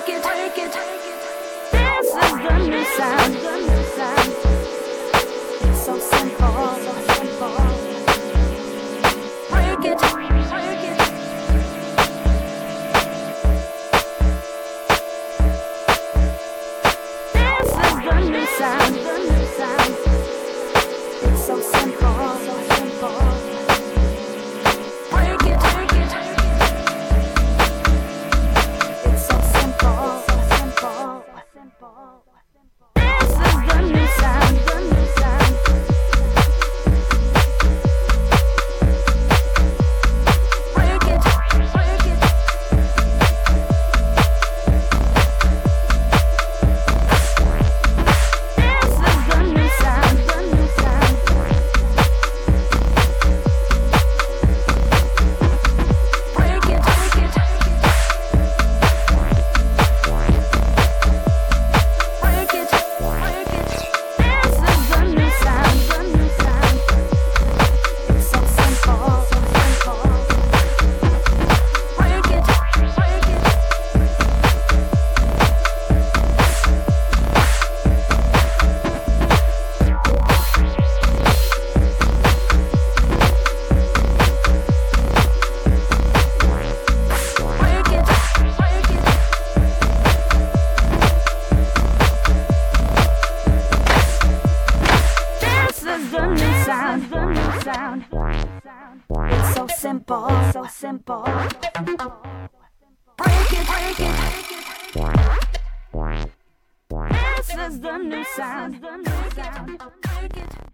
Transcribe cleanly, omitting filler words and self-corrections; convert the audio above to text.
This is the new sound. It's so simple, so simple. Break it. This is the new sound. It's so simple, so simple. Break it. It's so simple, so simple. This is the new sound. Break it. This is the new sound. Break it. Break it. This is the new sound. It's so simple, so simple. Break it. This is the new sound. It's so simple, so simple. Break it. This is the new sound. Break it.